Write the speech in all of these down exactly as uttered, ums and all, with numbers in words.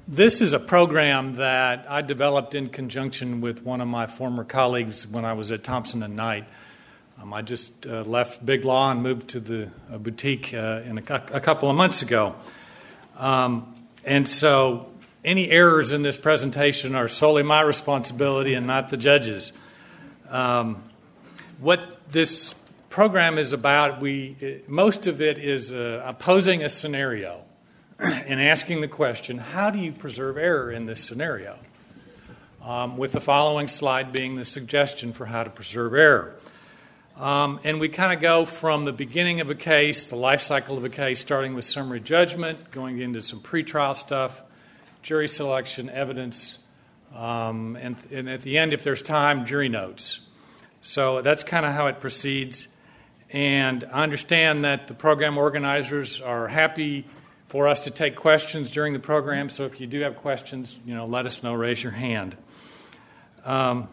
This is a program that I developed in conjunction with one of my former colleagues when I was at Thompson and Knight. Um, I just uh, left Big Law and moved to the uh, boutique uh, in a, a couple of months ago. Um, and so any errors in this presentation are solely my responsibility and not the judge's. Um, what this program is about, we most of it is uh, posing a scenario and asking the question, how do you preserve error in this scenario? Um, with the following slide being the suggestion for how to preserve error. Um, and we kind of go from the beginning of a case, the life cycle of a case, starting with summary judgment, going into some pretrial stuff, jury selection, evidence, um, and, and at the end, if there's time, jury notes. So that's kind of how it proceeds. And I understand that the program organizers are happy for us to take questions during the program. So if you do have questions, you know, let us know, raise your hand. Um,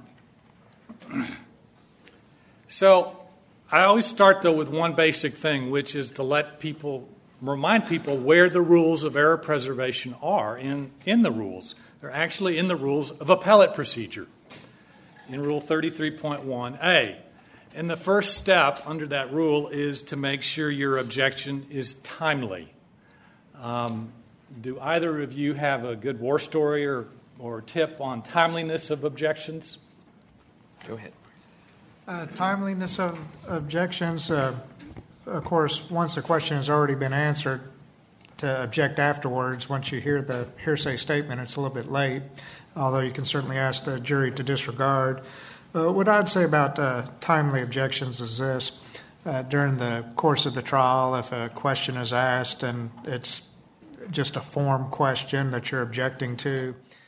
so I always start, though, with one basic thing, which is to let people, remind people where the rules of error preservation are in, in the rules. They're actually in the rules of appellate procedure in Rule thirty-three point one A. And the first step under that rule is to make sure your objection is timely. Um, do either of you have a good war story or, or tip on timeliness of objections? Go ahead. Uh, timeliness of objections, uh, of course, once a question has already been answered, to object afterwards, once you hear the hearsay statement, it's a little bit late, although you can certainly ask the jury to disregard. Uh, what I'd say about uh, timely objections is this. Uh, during the course of the trial, if a question is asked and it's just a form question that you're objecting to,